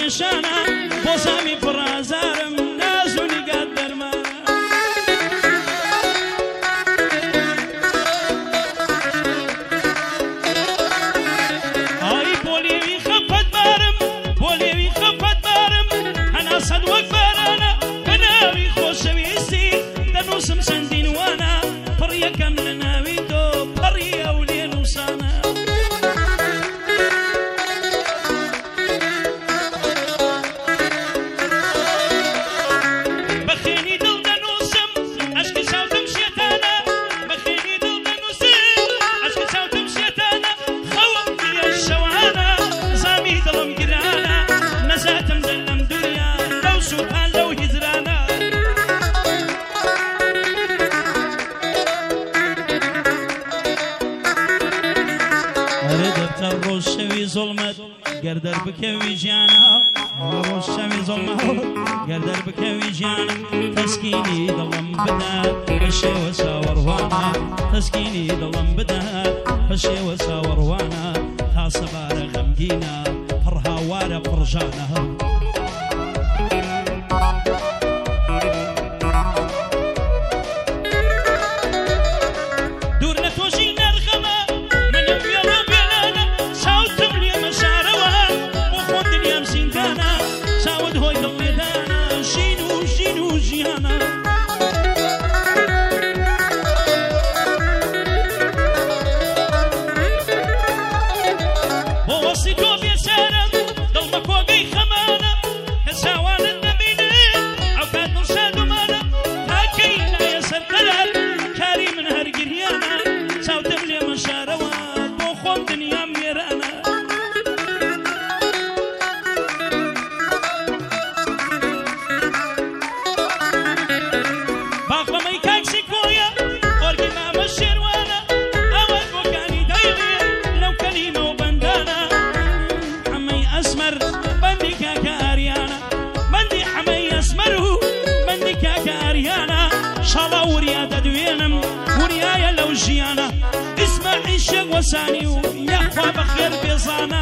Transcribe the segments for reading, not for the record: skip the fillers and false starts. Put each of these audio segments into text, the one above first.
پێشانە بۆ زامی پڕازارم ناز و نیگات دەرمانە ئای بۆ لێوی خەفەت بارم بۆ لێوی خەفەت بارم هەنا سەد وەک بارانە بە ناوی خۆشەویستی دەنووسم چەندین وانە پڕ یەکەم لە ناوی تۆ پەڕی ئەو لێ نووسانە ڕۆژشەوی زۆڵمەت گەردەر بکەوی ژیانە ڕۆژشەوی زۆڵمەت گەردەر بکەوی ژیانە تەسکینی دڵم بدات بە شێوە چاوەڕوانە تەسکینی دڵم بدات بە شێوە چاوەڕوانە تا سەبارە غەمگینە پڕ هاوارە پڕژانە اسمعي شق وساني ويا اخوة بخير بيصانا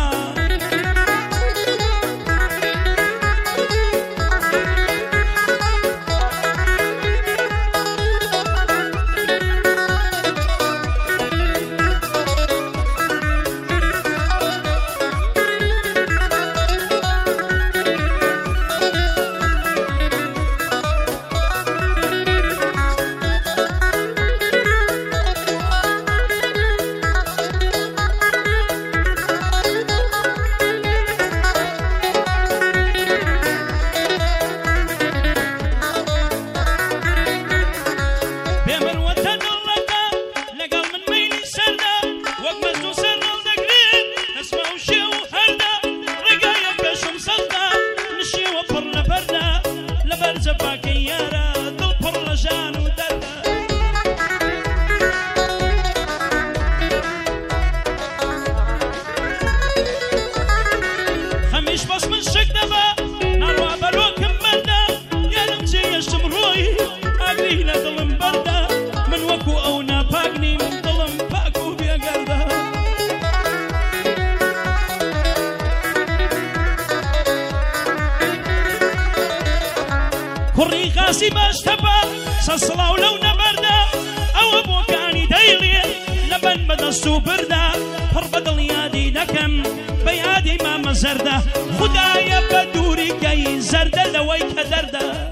كوري خاسي باش تبا سصلاو لو نبردا او بوكاني دايلي لبن بدستو بردا فربدل يادي دكم بيادي ما مزردا خدايا بدوري كي زردا لويك دردا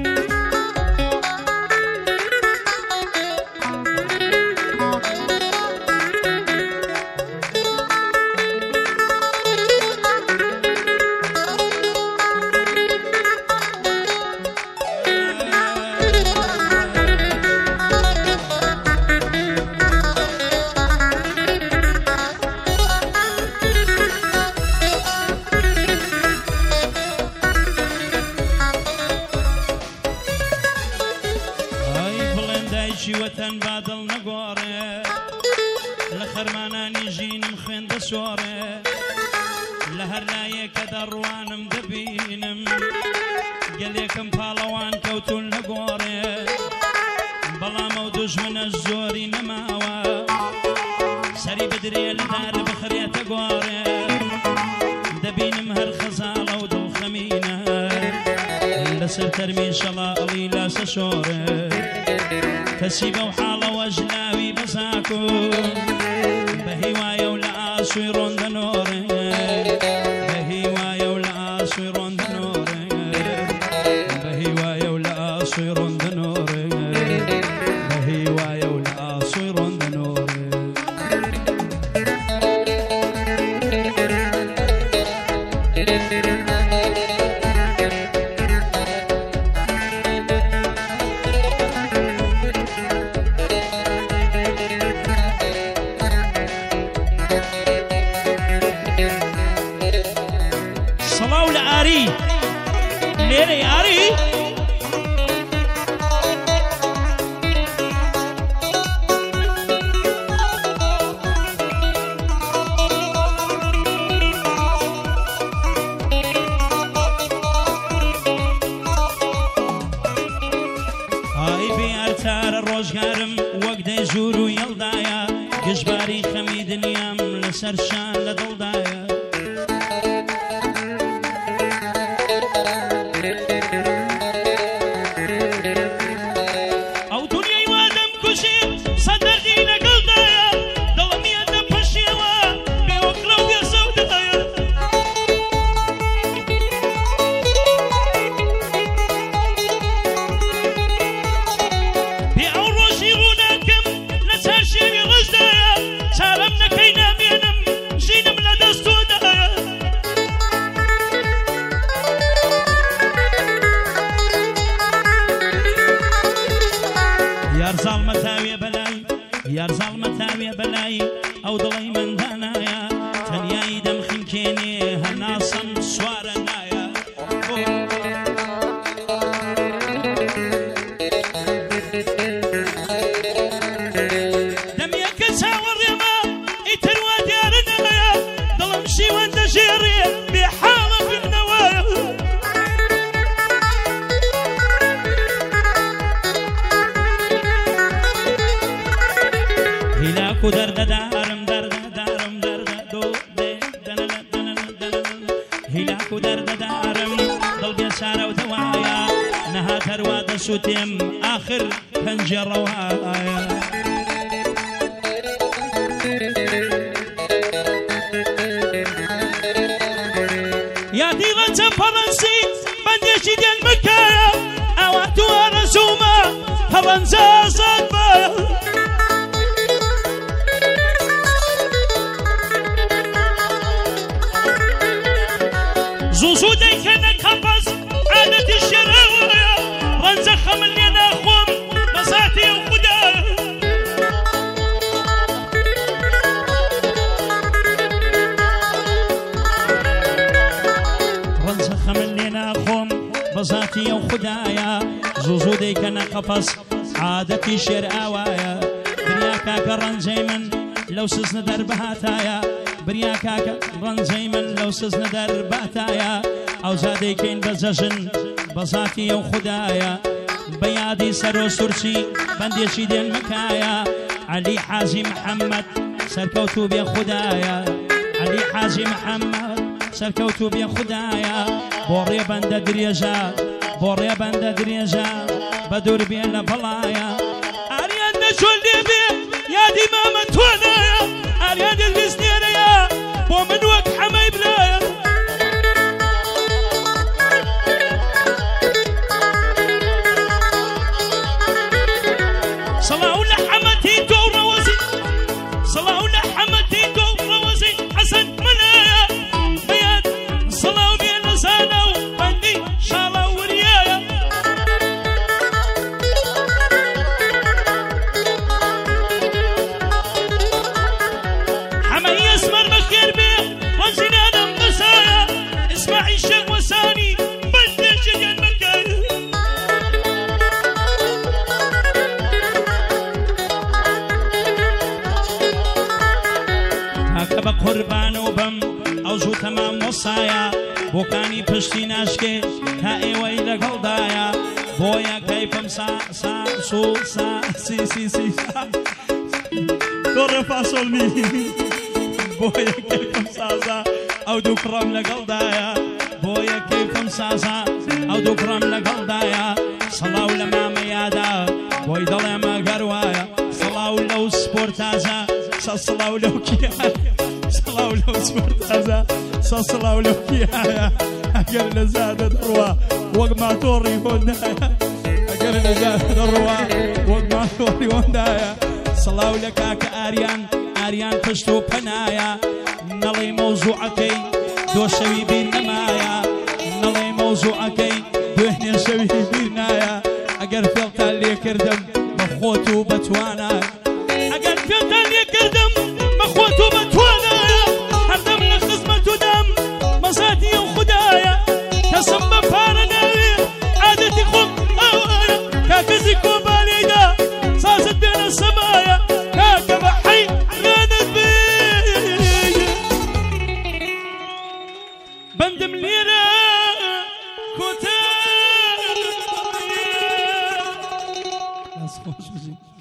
وطن بادل نگواره لخرمانانی جینم خوێندە سۆڕێ لە هەر لایەکە دەڕوانم دەبینم گەلێکم پاڵەوان کەوتون نەگۆڕێ بەڵام ئەو دوژمنە زۆری نەماوە سەری بدرێ لە دارە بخرێتە گۆڕێ دەبینم هەر خەزاڵە و دڵخە لەسەر تەرمی شەڵاڵی لاسە شۆڕێ کەسی بەو حاڵەوە ژلاوی بەساکو بە هیوایە و لە ئاسوی ڕۆندەنۆڕێ بە هیوایە و لە ئاسوی ڕۆندەنۆڕێ بە هیوایە و لە ئاسوی ڕۆندەنۆڕێ بە هیوایە و لە ئاسوی ڕۆندەنۆڕێ سەڵاو لە ئاری لێرەی ئاری ئارتارە ڕۆژگارم وەک دەی ژوور و یەڵدایە گشتباری خەمی دنیام لەسەر شان لە دڵدایە ئەو دنیای وادەم کوشی سەدەردی لەگەڵدایە دڵمیەتە پەشیەوە بێوەکڵە و بێسەودایە بێ ئەو ڕۆژی ڕووناکەم لە چار شێوی ڕژدایە چارەم نەکەی نامێنم ژینم لە دەست تۆدایە یارزاڵمە تاوێ بەلای یارزاڵمە تاوێ بەلای ئەو دڵی مندانایە تەنیایی دەمخینکێنێ هەناسم سوارە نایە دەمیەکە چاوەڕێمە ئیتر وا دیارە نایە دڵم شیوەن دەژێڕێ بێ حاڵە بنەوەیە هیلاک و دەردەدارم دەردەدارم دەردەدۆ هیلاک و دەردەدارم دڵ بێسارە و دەوایە نەهات هەروا دەسووتێم ئاخر پەنجەڕەوایە یادی ڕەنجە پەڕەنسی بەندێکی دێن بکایە ئەوە دووارە زوومە پەڕەنجە ئازاد بایە زوو دەیکەنە کەپەس عادەتی شێراوەیە ڕەنجە خەمن لێ ناخۆم بەزاتی ئەو خودایە ڕەنجە خەمن لێ ناخۆم بەزاتی ئەو خودایە زوو دەیکەنە کەپەس عادەتی شێر ئاوایە بریا کاکە ڕەنجەی من لەو سزنە دەربەهاتایە بریا کاکە ڕەنجەی من لەو سزنە دەرباتایە ئەو زادەیکەین بە جەژن بەزاتی ئەو خودایە بە یادی سەر و سورچی بەندێکی دێن مکایە عەلی حاجی محەممەد سەرکەوتو بێ خودایە عەلی حاجی محەممەد سەرکەوتو بێ خودایە بۆ ڕێ بەندە درێژە بۆ ڕێ بەندە درێژە بە دوور بێ لە بەڵایە ئاریان نەچۆن لێ بێ یادی مامە تۆنایە ئاریان دەست نێرەیە بۆ من وەک حەمەی برایە سەڵاو لە حەمەتی تۆ و ڕەوەزی سەڵاو لە حەمەتی تۆ و ڕەوەزی حەسەن منایە بەیان سەڵاو بێ لە زانە و بەندی شاڵە وریایە حەمەی ئەسمەر بەخێر بێ وەزینانم بەسایە ئیسماعیل شێخ وەسانی بەندێکی دێن مەکایە کاکە بە قوربانە و بەم ئەو زوو تەمام وەسایە بۆکانی پشتی ناشکێ تا ئێوەی لەگەڵدایە بۆیە کەیفم سا سو سا سی دۆ ڕێ فاسۆڵ می بۆیە کەیفم سازە ئەو دوو پڕەم لەگەڵدایە بۆیە کەیفم سازە ئەو دوو کوڕم لەگەڵدایە سەڵاو لە مامەیادا بۆی دەڵێمە گەروایە سەڵاو لەو سپۆرتازە سەڵاو لەو کیایە سەڵاو لەو سپۆرتازە سەڵاو لەو کیایە ئەگەر لە زادە دەڕوا وەک ماتۆڕی هۆندایە ئەگەر لە زادە دەڕوا وەک ماتۆڕی هۆندایە سەڵاو لە کاکە ئاریان پشت و پەنایە نەڵێ مەوزوعەکەی دۆشەوی بیر نەمایە نەڵێ مەوزوعەکەی دوێنێ شەوی بیر نایە ئەگەر فێڵتان لێ کردم بە خۆت و بەتوانە ئەگەر فێڵتان لێ کردم بە خۆت و بەتوانایە هەردەم لە خزمەت و دەم مەزاتی ئەو خودایە کەسم بە پارە ناوێ عادەتی خۆم ئەوانە کاکەزی کۆبانێدا سازت بێنە سەمایە کاکە بە حەی غانت بێ بەندم لێرە کۆتا